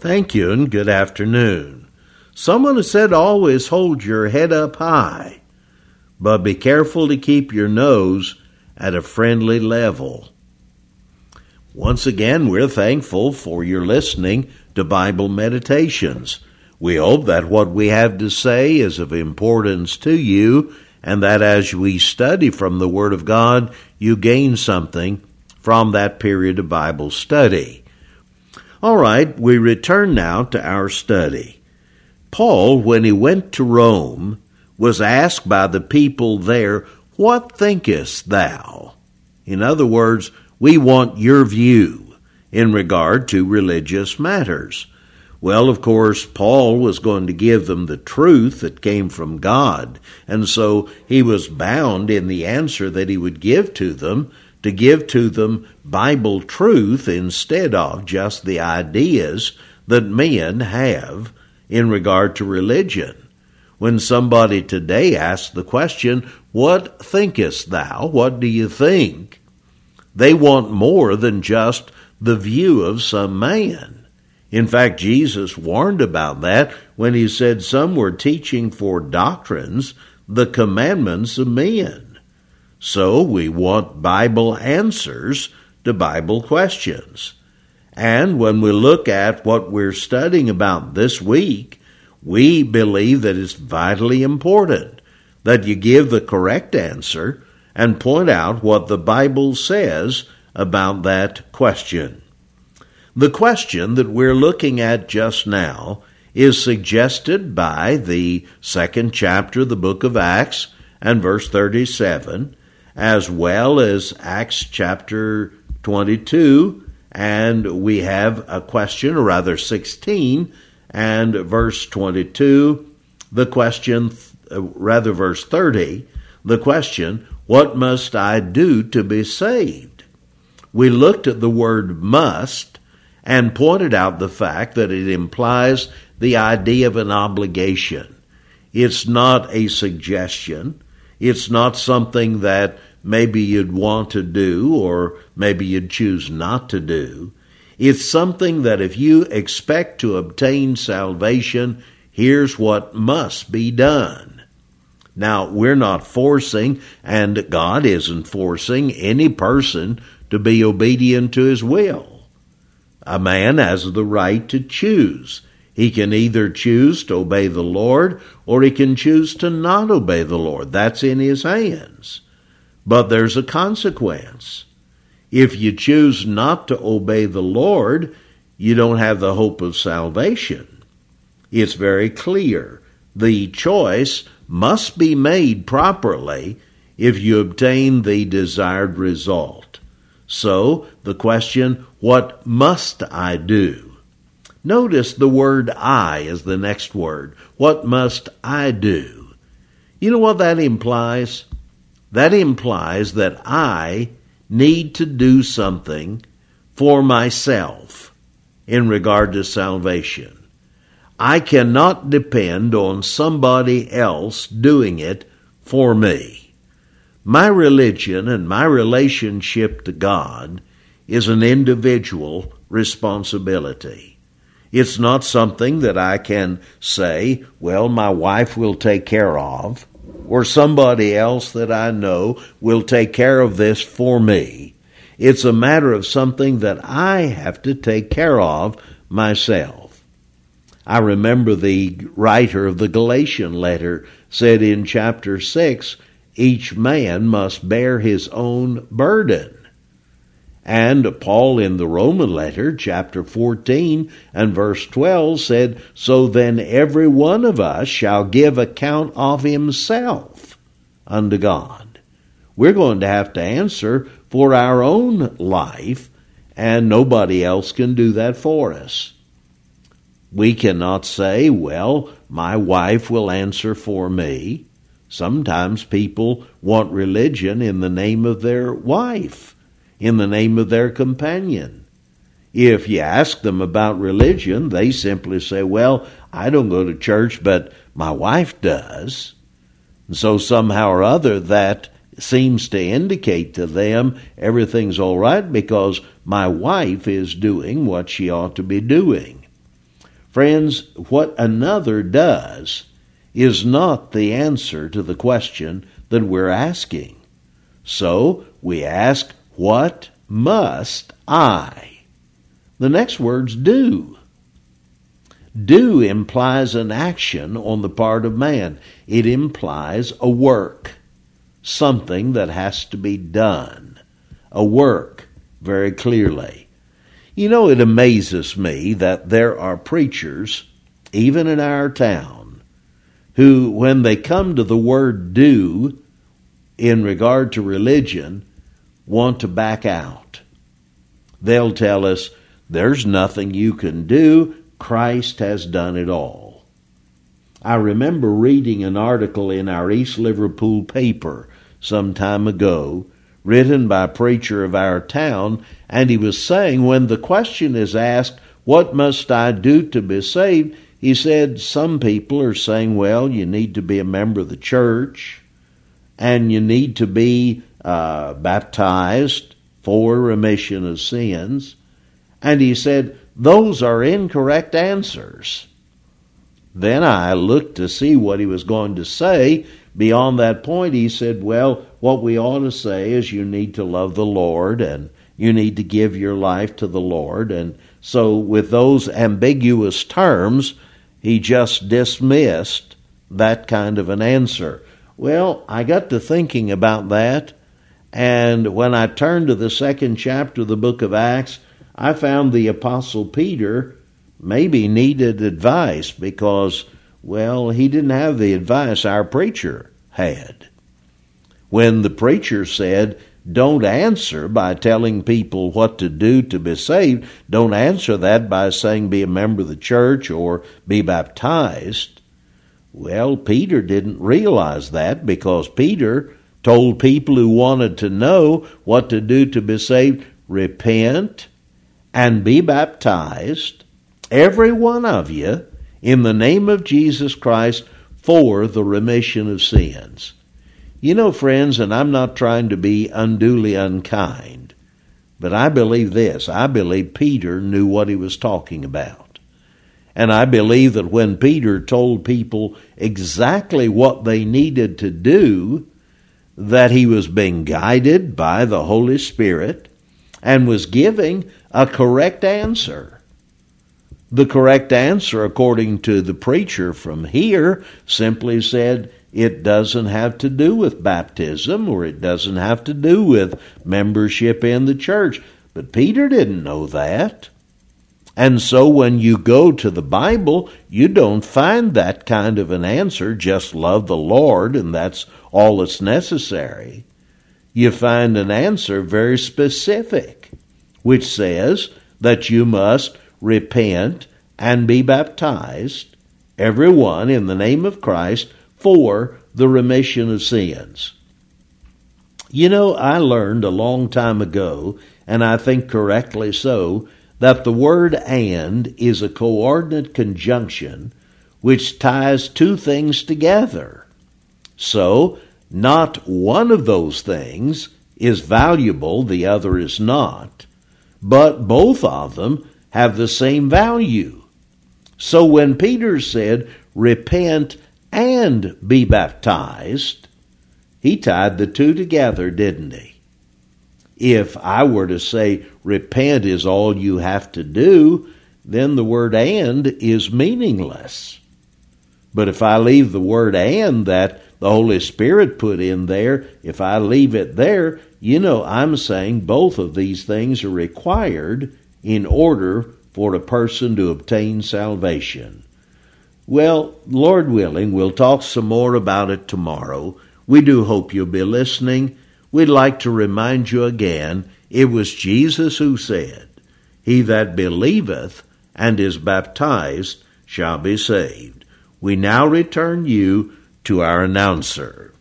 Thank you, and good afternoon. Someone has said always hold your head up high, but be careful to keep your nose at a friendly level. Once again, we're thankful for your listening to Bible Meditations. We hope that what we have to say is of importance to you, and that as we study from the Word of God, you gain something from that period of Bible study. All right, we return now to our study. Paul, when he went to Rome, was asked by the people there, "What thinkest thou?" In other words, we want your view in regard to religious matters. Well, of course, Paul was going to give them the truth that came from God, and so he was bound in the answer that he would give to them to give to them Bible truth instead of just the ideas that men have in regard to religion. When somebody today asks the question, "What thinkest thou?" What do you think? They want more than just the view of some man. In fact, Jesus warned about that when he said some were teaching for doctrines the commandments of men. So we want Bible answers to Bible questions. And when we look at what we're studying about this week, we believe that it's vitally important that you give the correct answer and point out what the Bible says about that question. The question that we're looking at just now is suggested by the 2nd chapter of the book of Acts and verse 37, as well as Acts chapter 22, and we have a question, or rather 16, and verse 22, the question, verse 30, the question, "What must I do to be saved?" We looked at the word must and pointed out the fact that it implies the idea of an obligation. It's not a suggestion. It's not something that maybe you'd want to do or maybe you'd choose not to do. It's something that if you expect to obtain salvation, here's what must be done. Now, we're not forcing, and God isn't forcing any person to be obedient to his will. A man has the right to choose. He can either choose to obey the Lord or he can choose to not obey the Lord. That's in his hands. But there's a consequence. If you choose not to obey the Lord, you don't have the hope of salvation. It's very clear. The choice must be made properly if you obtain the desired result. So, the question, what must I do? Notice the word I is the next word. What must I do? You know what that implies? That implies that I need to do something for myself in regard to salvation. I cannot depend on somebody else doing it for me. My religion and my relationship to God is an individual responsibility. It's not something that I can say, well, my wife will take care of, or somebody else that I know will take care of this for me. It's a matter of something that I have to take care of myself. I remember the writer of the Galatian letter said in chapter 6, each man must bear his own burden. And Paul in the Roman letter, chapter 14 and verse 12 said, so then every one of us shall give account of himself unto God. We're going to have to answer for our own life, and nobody else can do that for us. We cannot say, well, my wife will answer for me. Sometimes people want religion in the name of their wife, in the name of their companion. If you ask them about religion, they simply say, well, I don't go to church, but my wife does. And so somehow or other that seems to indicate to them everything's all right because my wife is doing what she ought to be doing. Friends, what another does is not the answer to the question that we're asking. So we ask, what must I? The next word's do. Do implies an action on the part of man. It implies a work, something that has to be done, a work, very clearly. You know, it amazes me that there are preachers, even in our town, who, when they come to the word do in regard to religion, want to back out. They'll tell us, there's nothing you can do. Christ has done it all. I remember reading an article in our East Liverpool paper some time ago, written by a preacher of our town, and he was saying when the question is asked, what must I do to be saved? He said some people are saying, well, you need to be a member of the church, and you need to be baptized for remission of sins. And he said, those are incorrect answers. Then I looked to see what he was going to say. Beyond that point, he said, well, what we ought to say is you need to love the Lord and you need to give your life to the Lord. And so with those ambiguous terms, he just dismissed that kind of an answer. Well, I got to thinking about that, and when I turned to the 2nd chapter of the book of Acts, I found the Apostle Peter maybe needed advice because, well, he didn't have the advice our preacher had. When the preacher said, don't answer by telling people what to do to be saved, don't answer that by saying be a member of the church or be baptized. Well, Peter didn't realize that because Peter told people who wanted to know what to do to be saved, repent and be baptized, every one of you, in the name of Jesus Christ for the remission of sins. You know, friends, and I'm not trying to be unduly unkind, but I believe this. I believe Peter knew what he was talking about. And I believe that when Peter told people exactly what they needed to do, that he was being guided by the Holy Spirit and was giving a correct answer. The correct answer, according to the preacher from here, simply said it doesn't have to do with baptism or it doesn't have to do with membership in the church. But Peter didn't know that. And so when you go to the Bible, you don't find that kind of an answer, just love the Lord and that's all that's necessary. You find an answer very specific, which says that you must repent and be baptized, everyone in the name of Christ, for the remission of sins. You know, I learned a long time ago, and I think correctly so, that the word and is a coordinate conjunction which ties two things together. So, not one of those things is valuable, the other is not, but both of them have the same value. So when Peter said, repent and be baptized, he tied the two together, didn't he? If I were to say repent is all you have to do, then the word and is meaningless. But if I leave the word and that the Holy Spirit put in there, if I leave it there, you know I'm saying both of these things are required in order for a person to obtain salvation. Well, Lord willing, we'll talk some more about it tomorrow. We do hope you'll be listening. We'd like to remind you again, it was Jesus who said, he that believeth and is baptized shall be saved. We now return you to our announcer.